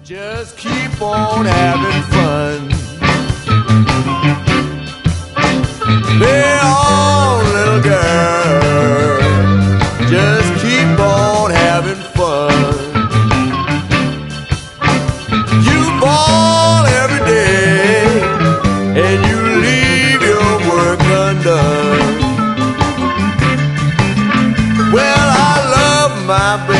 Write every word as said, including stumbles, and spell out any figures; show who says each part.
Speaker 1: Just keep on having fun. Lay on, little girl. Just keep on having fun. You ball every day and you leave your work undone. Well, I love my baby.